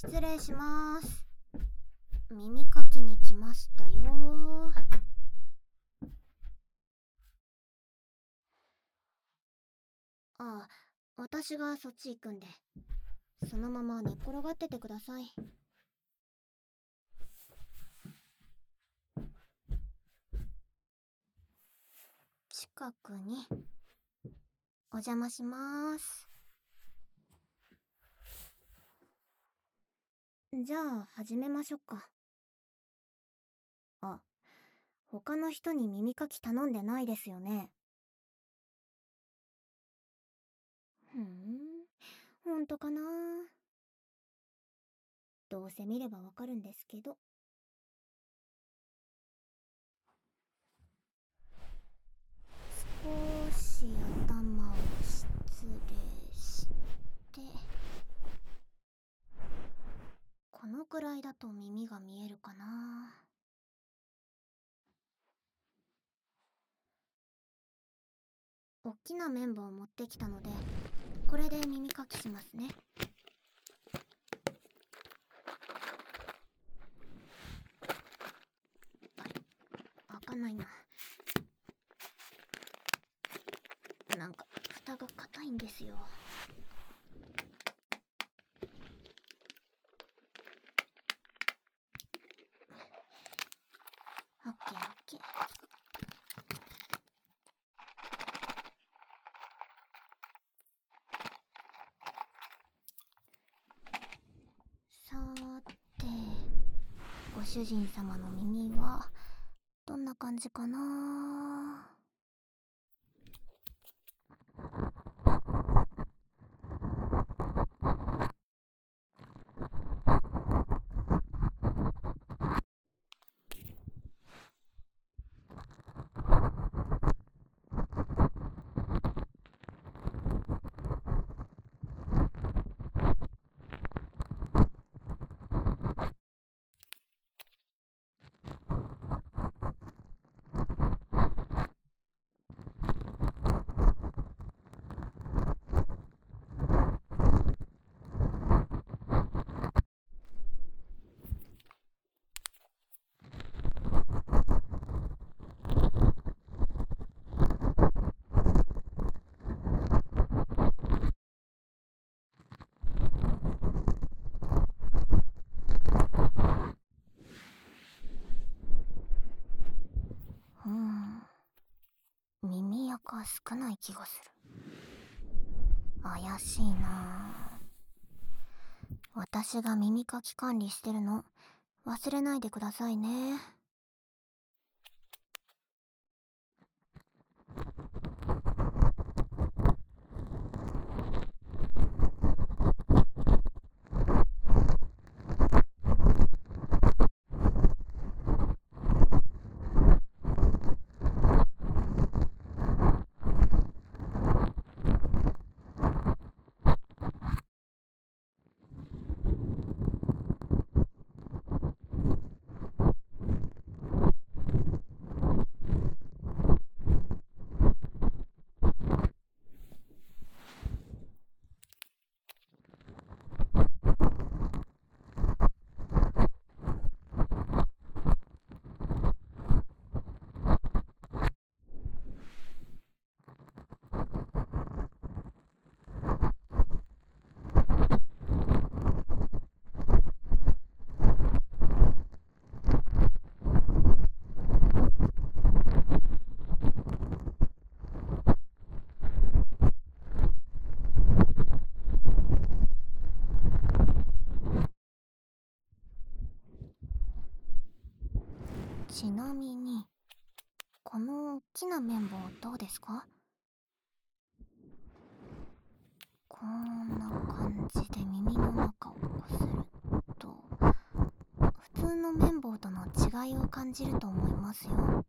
失礼します。耳かきに来ましたよ。あ、私がそっち行くんで、そのまま寝っ転がっててください。近くにお邪魔します。じゃあ始めましょうか。あ、他の人に耳かき頼んでないですよね。本当かな。どうせ見ればわかるんですけど。少し頭を失礼して、このくらいだと耳が見えるかな。おっきな綿棒を持ってきたので、これで耳かきしますね。開かないな。なんか蓋が硬いんですよ。オッケーオッケー。さーて、ご主人様の耳はどんな感じかな。耳垢少ない気がする。怪しいな。私が耳かき管理してるの忘れないでくださいね。ちなみに、この大きな綿棒どうですか？こんな感じで耳の中をこすると、普通の綿棒との違いを感じると思いますよ。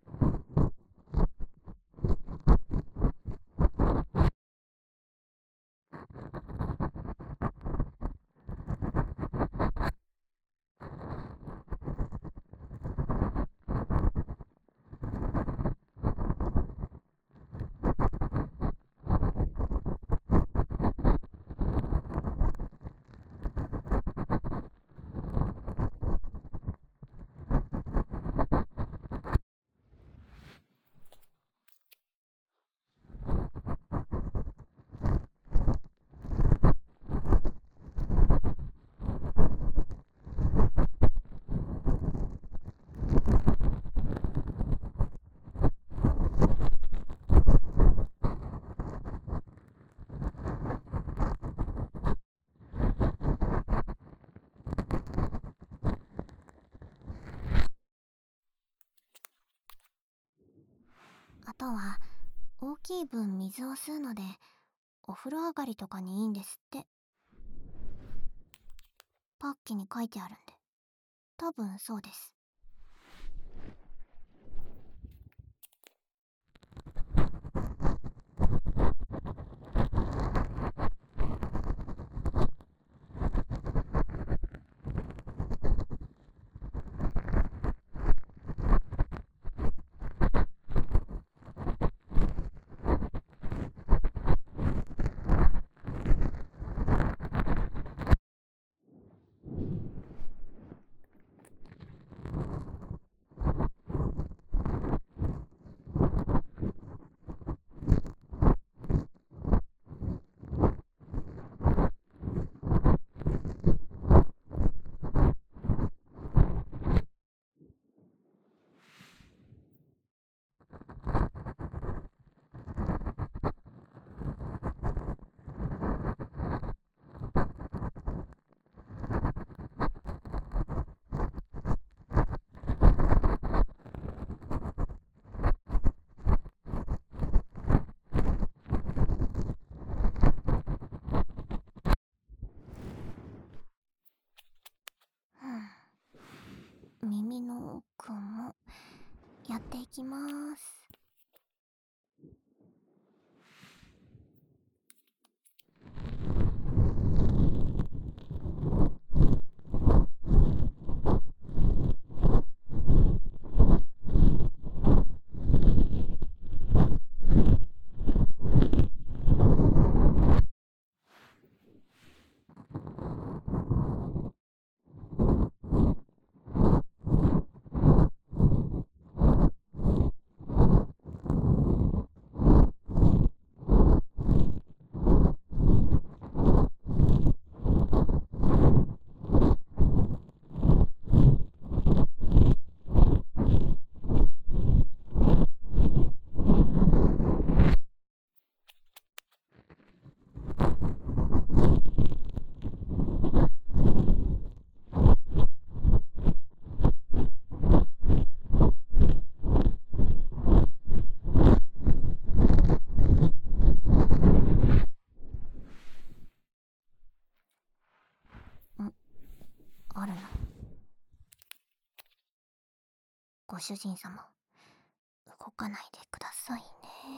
とは大きい分水を吸うので、お風呂上がりとかにいいんですって。パッキに書いてあるんで、多分そうです。耳の奥もやっていきます。あるの。ご主人様、動かないでくださいね。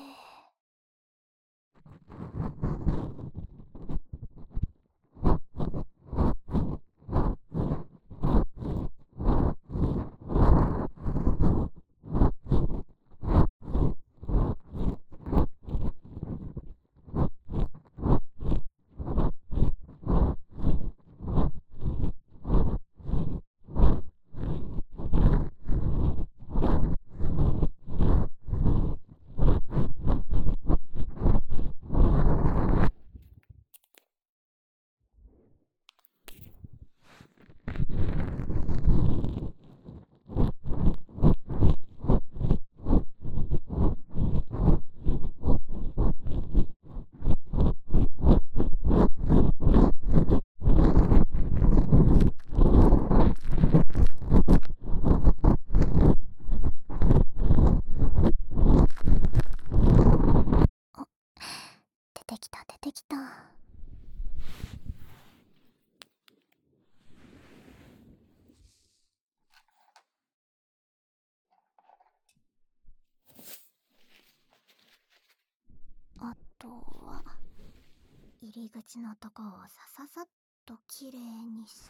出てきた出てきた。あとは入り口のとこをさささっときれいにして、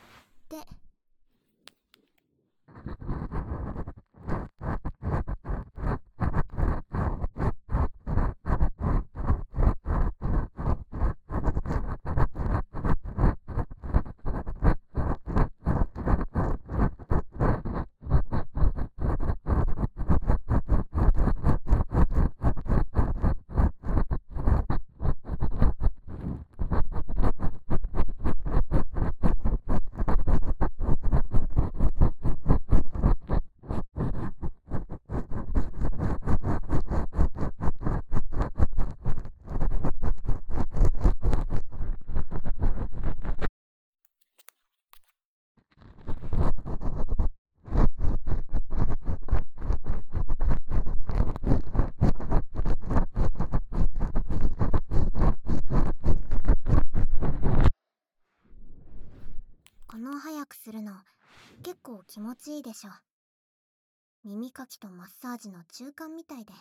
構気持ちいいでしょ。耳かきとマッサージの中間みたいで。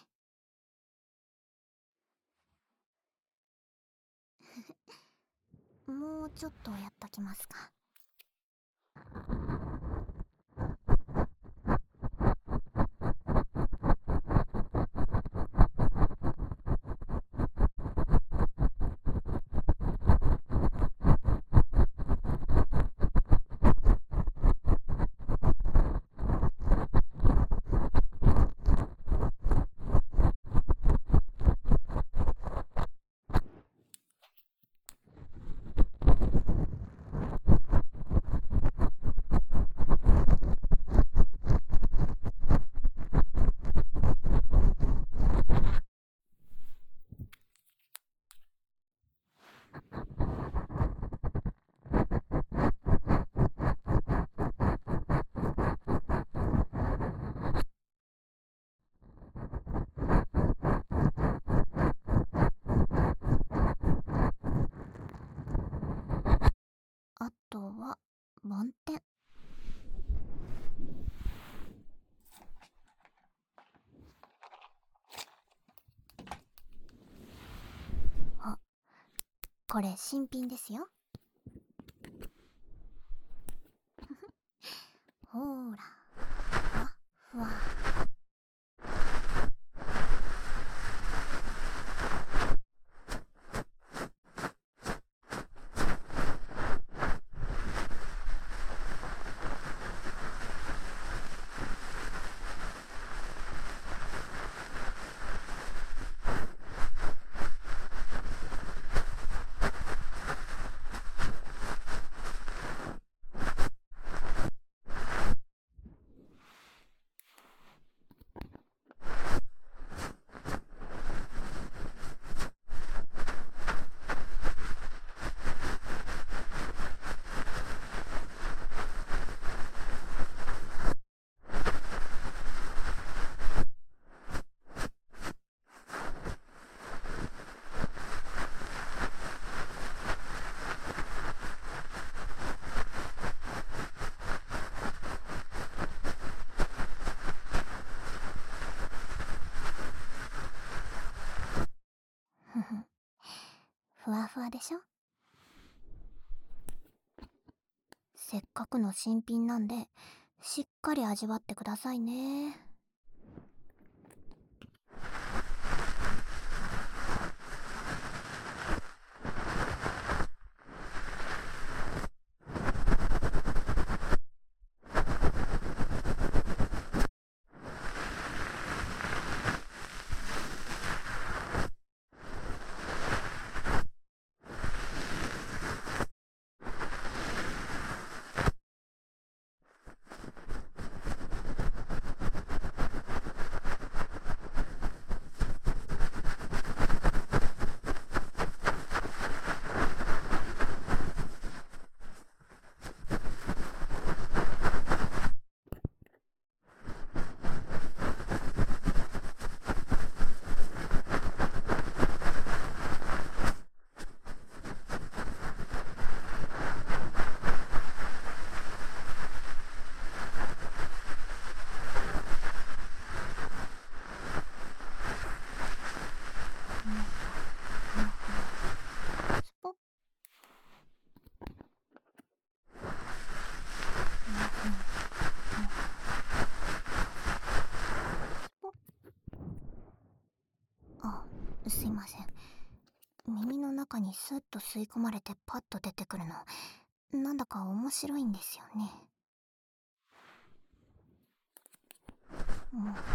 もうちょっとやっときますか。あとは梵天。あ、これ新品ですよ。ほーら、ふわふわ。ふふ、ふわふわでしょ。せっかくの新品なんで、しっかり味わってくださいね。スポッ。スポッ。あ、すいません。耳の中にスッと吸い込まれてパッと出てくるの、なんだか面白いんですよね。もう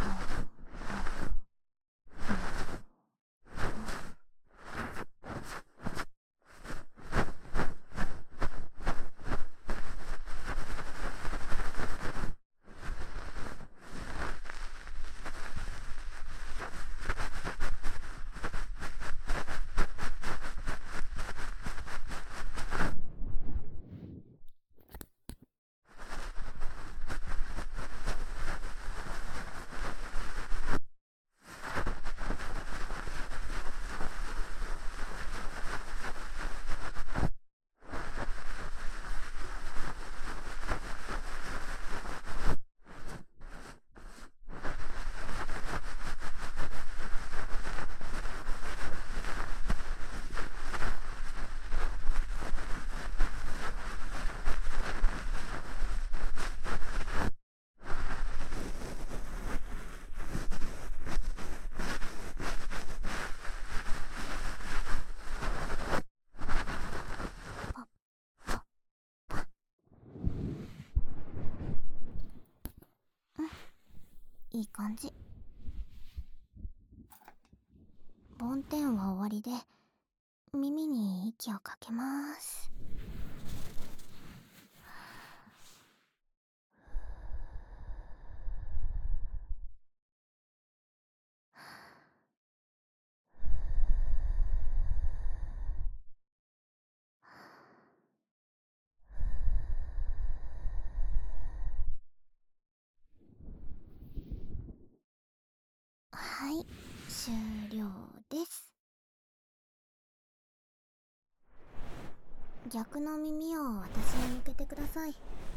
いい感じ。梵天は終わりで、耳に息をかけます。はい、終了です。逆の耳を私に向けてください。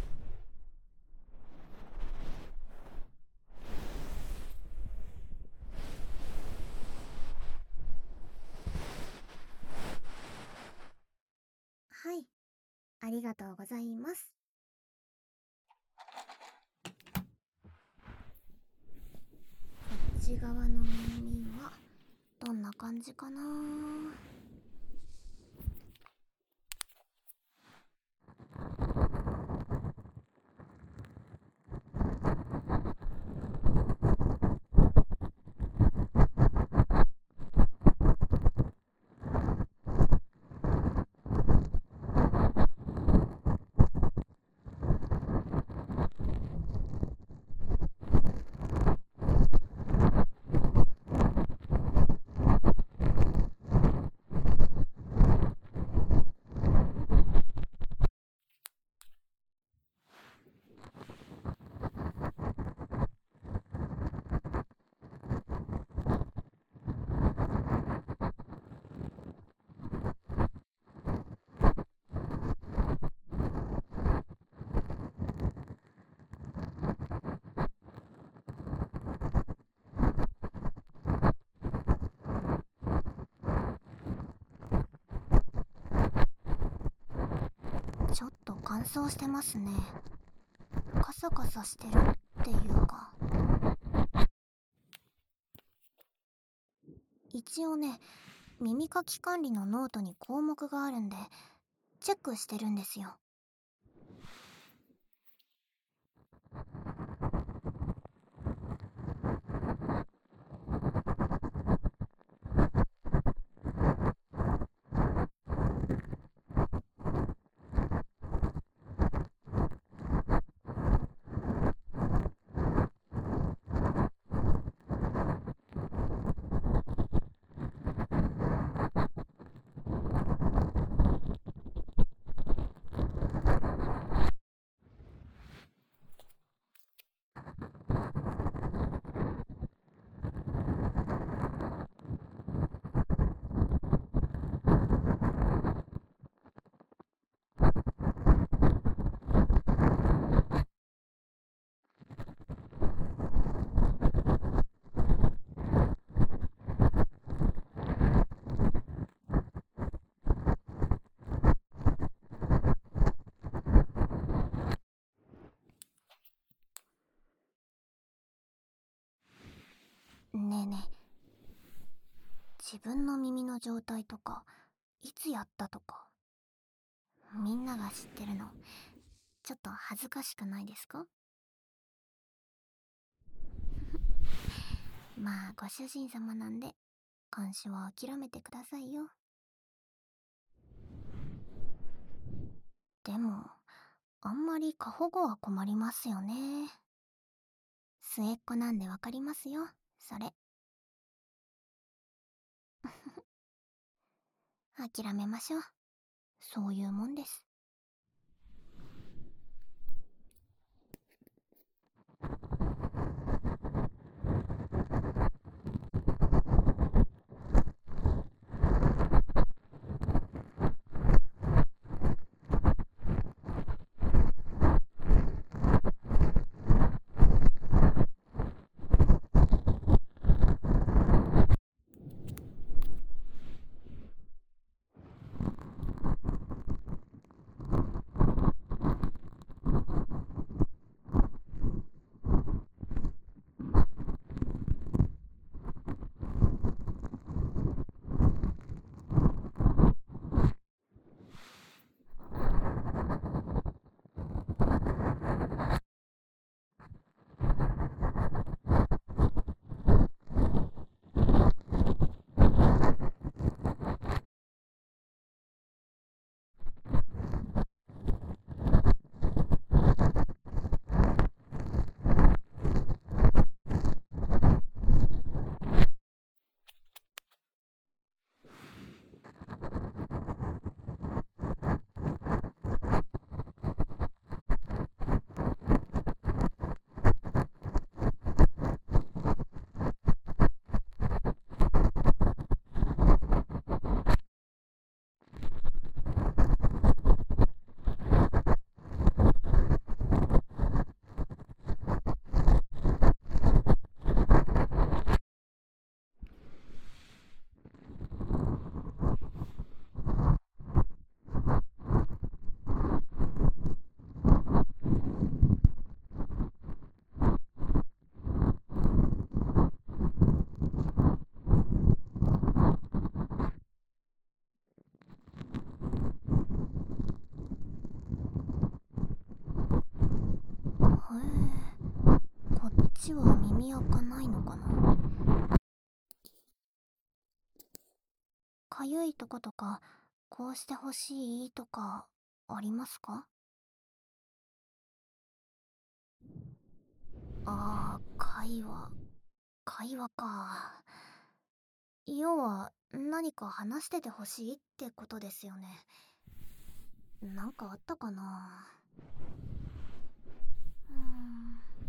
はい、ありがとうございます。こっち側の耳はどんな感じかな。ちょっと乾燥してますね。カサカサしてるっていうか。一応ね、耳かき管理のノートに項目があるんで、チェックしてるんですよ。ねえねえ、自分の耳の状態とかいつやったとか、みんなが知ってるのちょっと恥ずかしくないですか？まあご主人様なんで監視は諦めてくださいよ。でもあんまり過保護は困りますよね。末っ子なんでわかりますよ、それ。諦めましょう。そういうもんです。 耳垢ないのかな。かゆいとことか、こうしてほしいとか、ありますか？会話か。要は、何か話しててほしいってことですよね。なんかあったかな。うーん。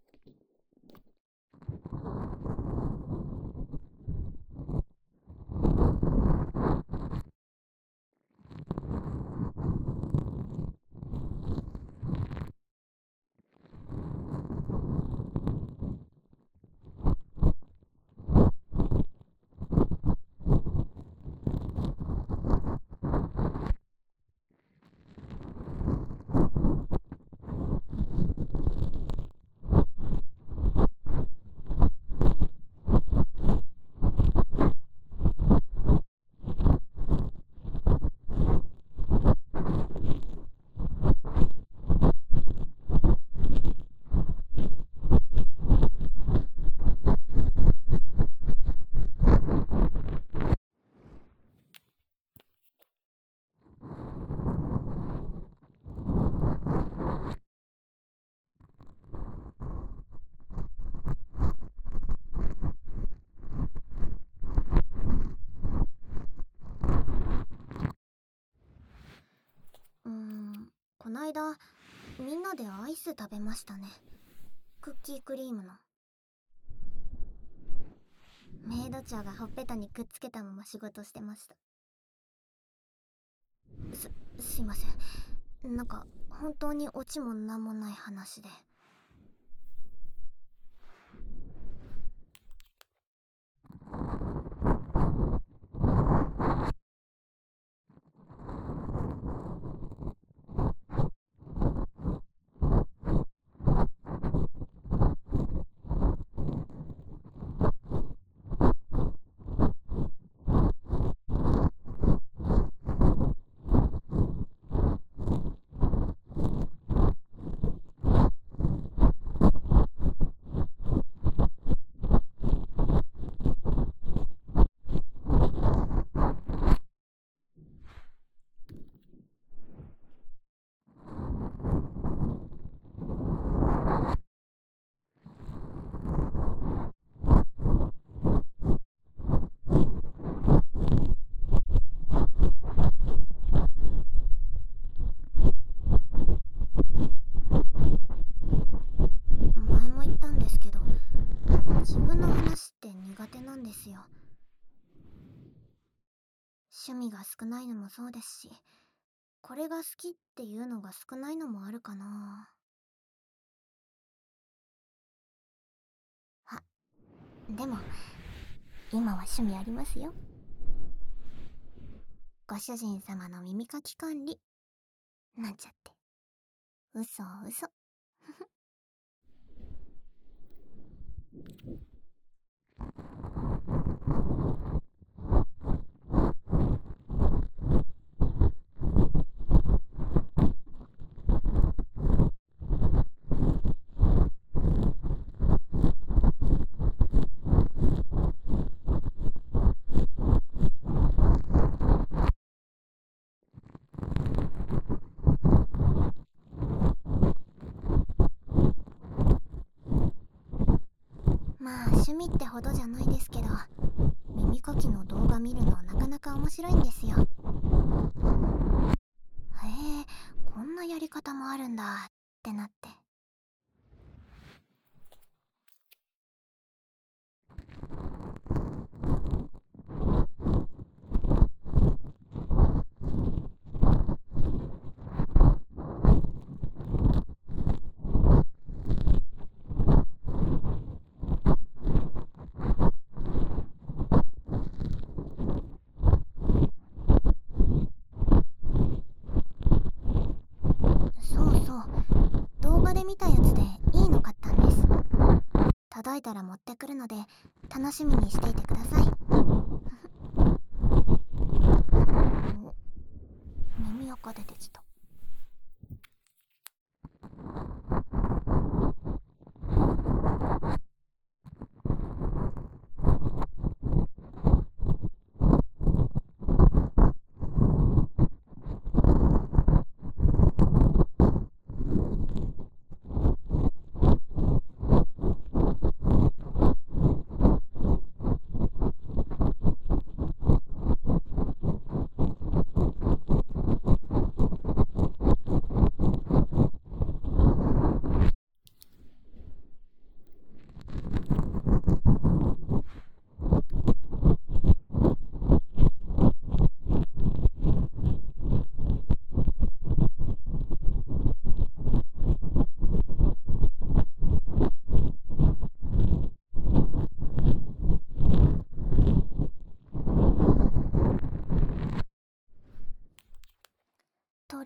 こないだみんなでアイス食べましたね。クッキークリームの。メイド長がほっぺたにくっつけたまま仕事してました。すいません。なんか本当にオチもなんもない話で。前も言ったんですけど、自分の話って苦手なんですよ。趣味が少ないのもそうですし、これが好きっていうのが少ないのもあるかな。あ、でも今は趣味ありますよ。ご主人様の耳かき管理なんちゃって。嘘嘘。まあ趣味ってほどじゃないですけど、耳かきの動画見るのなかなか面白いんですよ。へえ、こんなやり方もあるんだってなって。そうそう、動画で見たやつでいいの買ったんです。届いたら持ってくるので楽しみにしていてください。お、耳垢出てきた。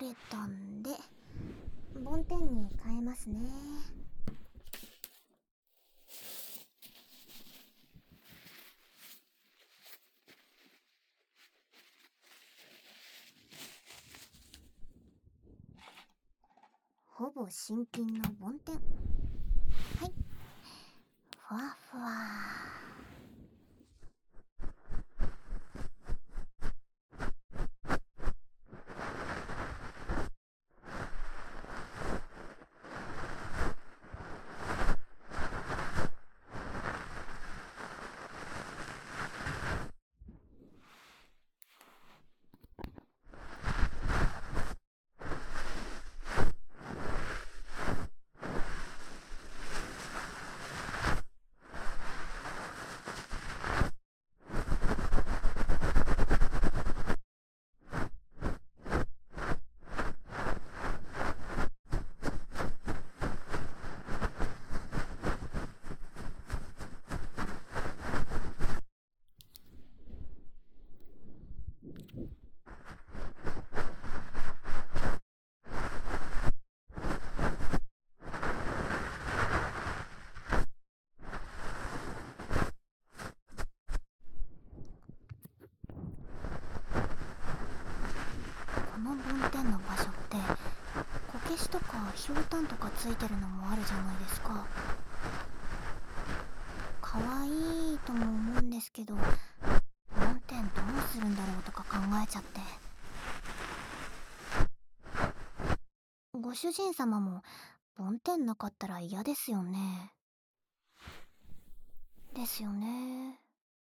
れたんで、梵天に変えますね。ほぼ新品の梵天。はい、ふわふわ。この梵天の場所ってこけしとかひょうたんとかついてるのもあるじゃないですか。かわいいとも思うんですけど、梵天どうするんだろうとか考えちゃって。ご主人様も梵天なかったら嫌ですよね。ですよね。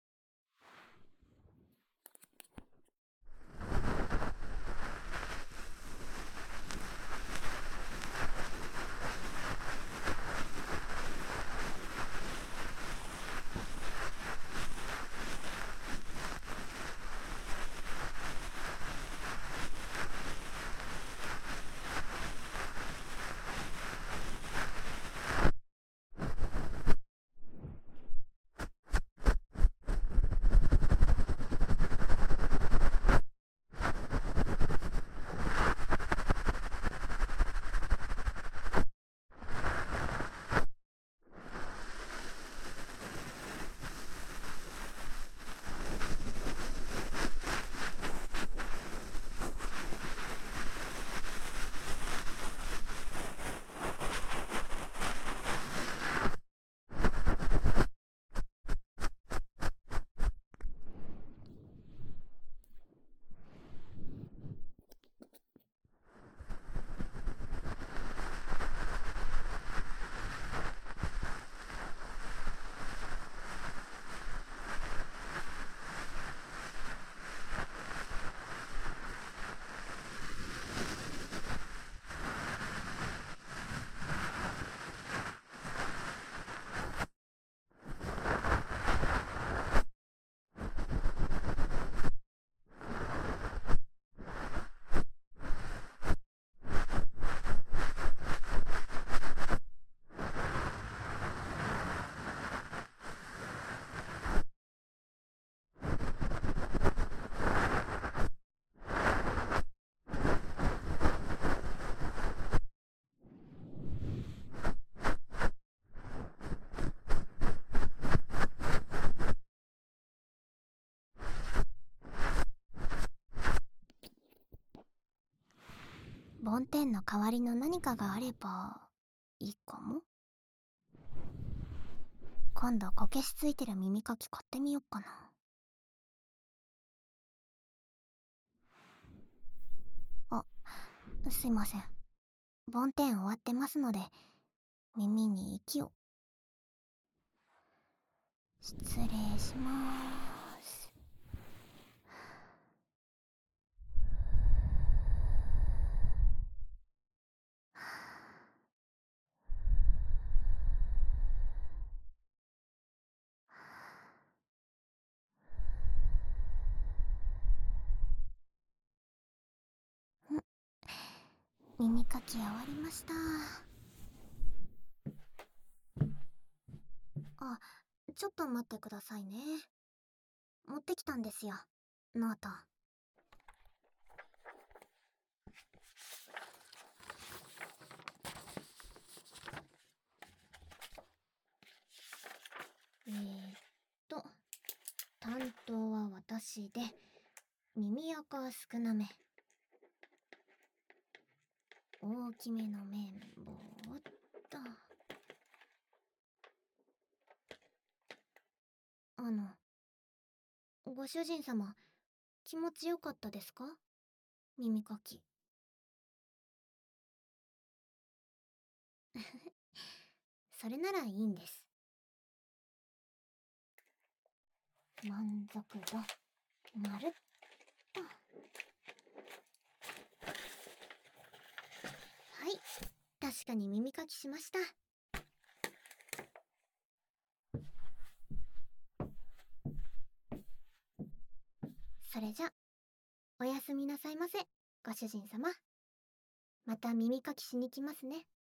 梵天の代わりの何かがあればいいかも。今度こけしついてる耳かき買ってみよっかな。あ、すいません。梵天終わってますので、耳に息を。失礼しまーす。耳かき終わりました。あ、ちょっと待ってくださいね。持ってきたんですよ、ノート。 当は私で、耳垢少なめ。大きめの綿棒っと。ご主人様、気持ちよかったですか？耳かき。それならいいんです。満足度、まるっと。はい、確かに耳かきしました。それじゃ、おやすみなさいませ、ご主人様。また耳かきしに来ますね。